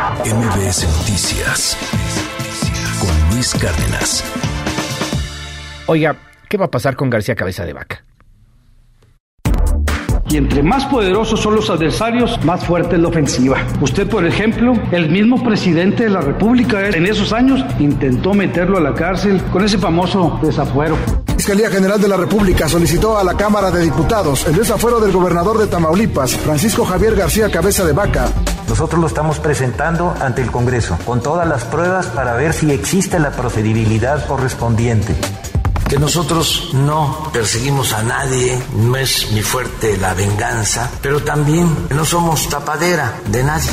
MBS Noticias con Luis Cárdenas. Oiga, ¿qué va a pasar con García Cabeza de Vaca? Y entre más poderosos son los adversarios, más fuerte es la ofensiva. Usted, por ejemplo, el mismo presidente de la República en esos años intentó meterlo a la cárcel con ese famoso desafuero. La Fiscalía General de la República solicitó a la Cámara de Diputados el desafuero del gobernador de Tamaulipas, Francisco Javier García Cabeza de Vaca. Nosotros lo estamos presentando ante el Congreso con todas las pruebas para ver si existe la procedibilidad correspondiente. Que nosotros no perseguimos a nadie, no es mi fuerte la venganza, pero también no somos tapadera de nadie.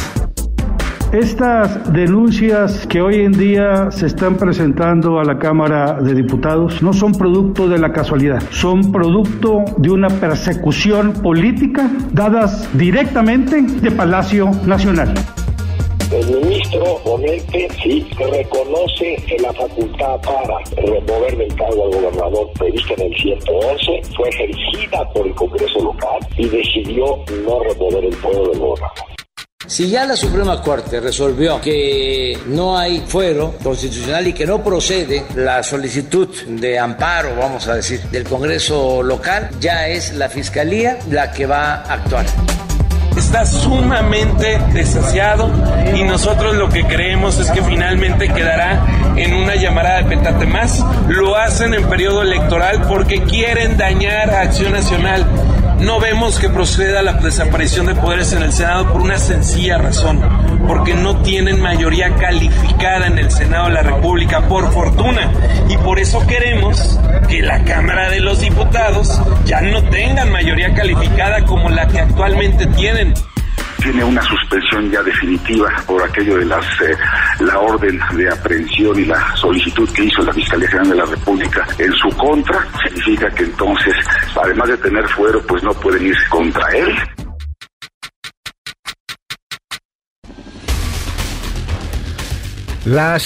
Estas denuncias que hoy en día se están presentando a la Cámara de Diputados no son producto de la casualidad, son producto de una persecución política dadas directamente de Palacio Nacional. El ministro ponente sí reconoce que la facultad para remover del cargo al gobernador prevista en el 111 fue ejercida por el Congreso local y decidió no remover el fuero del gobernador. Si ya la Suprema Corte resolvió que no hay fuero constitucional y que no procede la solicitud de amparo, vamos a decir, del Congreso local, ya es la Fiscalía la que va a actuar. Está sumamente desasiado y nosotros lo que creemos es que finalmente quedará en una llamarada de petate más. Lo hacen en periodo electoral porque quieren dañar a Acción Nacional. No vemos que proceda la desaparición de poderes en el Senado por una sencilla razón, porque no tienen mayoría calificada en el Senado de la República, por fortuna, y por eso queremos que la Cámara de los Diputados ya no tengan mayoría calificada como la que actualmente tienen. Tiene una suspensión ya definitiva por aquello de la orden de aprehensión y la solicitud que hizo la Fiscalía General de la República en su contra. Significa que entonces, además de tener fuero, pues no pueden irse contra él. Las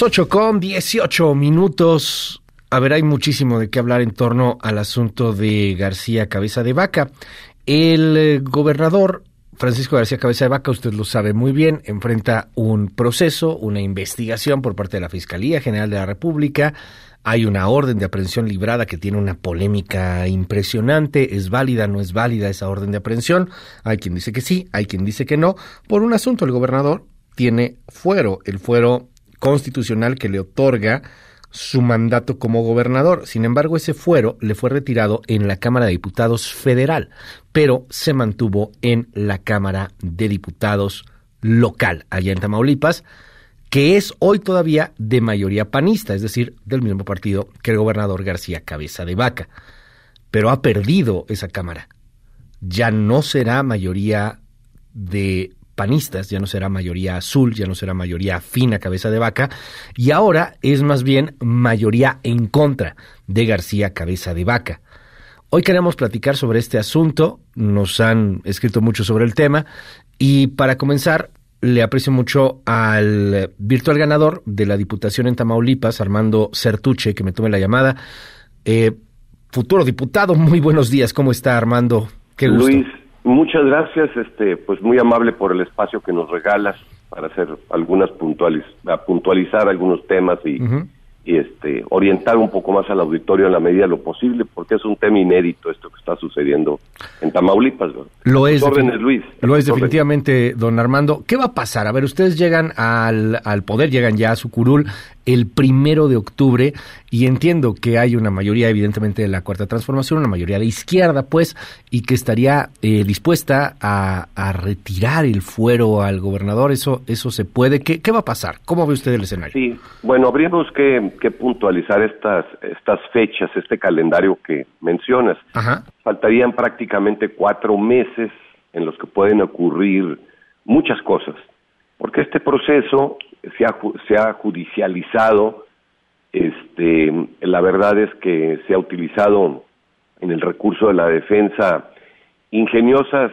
8:18. A ver, hay muchísimo de qué hablar en torno al asunto de García Cabeza de Vaca. El gobernador Francisco García Cabeza de Vaca, usted lo sabe muy bien, enfrenta un proceso, una investigación por parte de la Fiscalía General de la República. Hay una orden de aprehensión librada que tiene una polémica impresionante. ¿Es válida, no es válida esa orden de aprehensión? Hay quien dice que sí, hay quien dice que no. Por un asunto, el gobernador tiene fuero, el fuero constitucional que le otorga su mandato como gobernador. Sin embargo, ese fuero le fue retirado en la Cámara de Diputados federal, pero se mantuvo en la Cámara de Diputados local, allá en Tamaulipas, que es hoy todavía de mayoría panista, es decir, del mismo partido que el gobernador García Cabeza de Vaca. Pero ha perdido esa Cámara. Ya no será mayoría de panistas, ya no será mayoría azul, ya no será mayoría afín a Cabeza de Vaca, y ahora es más bien mayoría en contra de García Cabeza de Vaca. Hoy queremos platicar sobre este asunto, nos han escrito mucho sobre el tema, y para comenzar, le aprecio mucho al virtual ganador de la Diputación en Tamaulipas, Armando Certuche, que me tome la llamada. Futuro diputado, muy buenos días, ¿cómo está, Armando? Qué gusto. Luis, muchas gracias, pues muy amable por el espacio que nos regalas para hacer algunas puntualizar algunos temas y orientar un poco más al auditorio en la medida de lo posible, porque es un tema inédito esto que está sucediendo en Tamaulipas, ¿no? Lo es, Luis. Lo es definitivamente, don Armando. ¿Qué va a pasar? A ver, ustedes llegan al poder, llegan ya a su curul el 1 de octubre, y entiendo que hay una mayoría, evidentemente, de la Cuarta Transformación, una mayoría de izquierda, pues, y que estaría dispuesta a retirar el fuero al gobernador. Eso se puede. ¿Qué va a pasar? ¿Cómo ve usted el escenario? Sí, bueno, habríamos que puntualizar estas fechas, este calendario que mencionas. Ajá. Faltarían prácticamente 4 meses en los que pueden ocurrir muchas cosas, porque este proceso se ha judicializado. La verdad es que se ha utilizado en el recurso de la defensa ingeniosas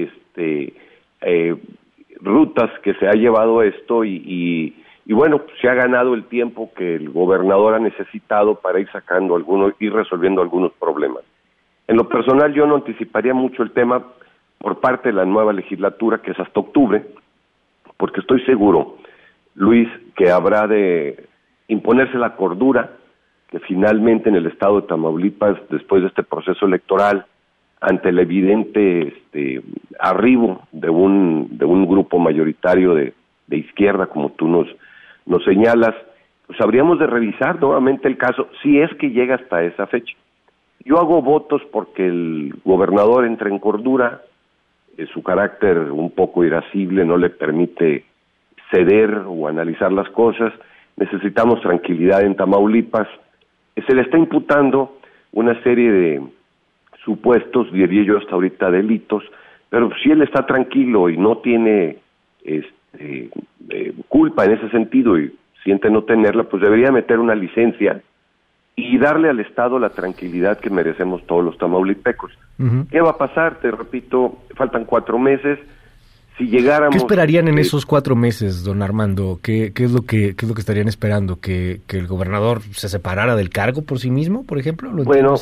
rutas que se ha llevado esto y bueno, se ha ganado el tiempo que el gobernador ha necesitado para ir sacando ir resolviendo algunos problemas. En lo personal, yo no anticiparía mucho el tema por parte de la nueva legislatura, que es hasta octubre, porque estoy seguro Luis, que habrá de imponerse la cordura, que finalmente en el estado de Tamaulipas, después de este proceso electoral, ante el evidente arribo de un grupo mayoritario de izquierda, como tú nos señalas, pues habríamos de revisar nuevamente el caso, si es que llega hasta esa fecha. Yo hago votos porque el gobernador entre en cordura, su carácter un poco irascible no le permite ceder o analizar las cosas. Necesitamos tranquilidad en Tamaulipas. Se le está imputando una serie de supuestos, diría yo hasta ahorita delitos, pero si él está tranquilo y no tiene culpa en ese sentido y siente no tenerla, pues debería meter una licencia y darle al Estado la tranquilidad que merecemos todos los tamaulipecos. Uh-huh. ¿Qué va a pasar? Te repito, faltan 4 meses. Si llegáramos... ¿Qué esperarían en esos 4 meses, don Armando? ¿Qué es lo que estarían esperando? ¿Que el gobernador se separara del cargo por sí mismo, por ejemplo? Bueno,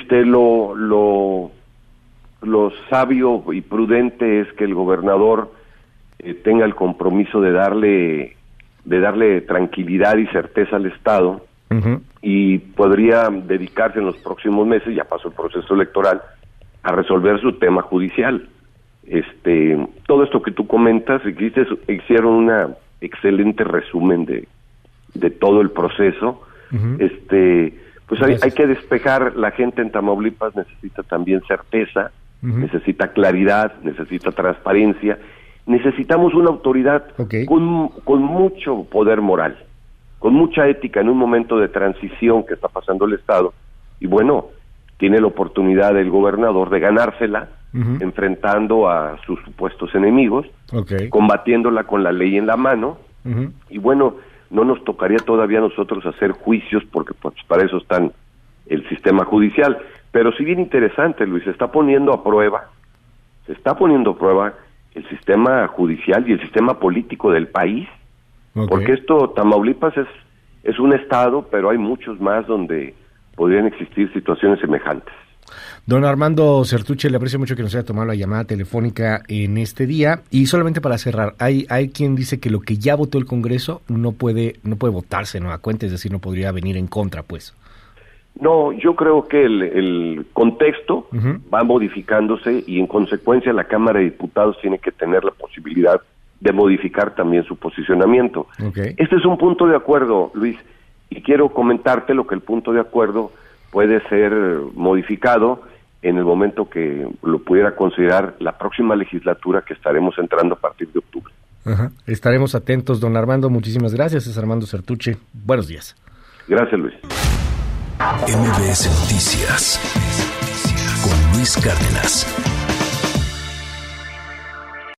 lo sabio y prudente es que el gobernador tenga el compromiso de darle tranquilidad y certeza al Estado, uh-huh, y podría dedicarse en los próximos meses, ya pasó el proceso electoral, a resolver su tema judicial. Todo esto que tú comentas, hicieron una excelente resumen de todo el proceso. Uh-huh. Pues hay que despejar. La gente en Tamaulipas necesita también certeza, uh-huh, necesita claridad, necesita transparencia. Necesitamos una autoridad, okay, con mucho poder moral, con mucha ética en un momento de transición que está pasando el Estado. Y bueno, tiene la oportunidad el gobernador de ganársela, uh-huh, enfrentando a sus supuestos enemigos, okay, combatiéndola con la ley en la mano, uh-huh, y bueno, no nos tocaría todavía a nosotros hacer juicios, porque pues para eso está el sistema judicial. Pero sí bien interesante, Luis, se está poniendo a prueba el sistema judicial y el sistema político del país, okay, porque Tamaulipas es un estado, pero hay muchos más donde podrían existir situaciones semejantes. Don Armando Certuche, le aprecio mucho que nos haya tomado la llamada telefónica en este día. Y solamente para cerrar, hay quien dice que lo que ya votó el Congreso no puede votarse nueva cuenta, es decir, no podría venir en contra, pues. No, yo creo que el contexto, uh-huh, va modificándose y en consecuencia la Cámara de Diputados tiene que tener la posibilidad de modificar también su posicionamiento. Okay. Este es un punto de acuerdo, Luis, y quiero comentarte lo que el punto de acuerdo puede ser modificado en el momento que lo pudiera considerar la próxima legislatura que estaremos entrando a partir de octubre. Uh-huh. Estaremos atentos, don Armando. Muchísimas gracias. Es Armando Certuche. Buenos días. Gracias, Luis. MBS Noticias con Luis Cárdenas.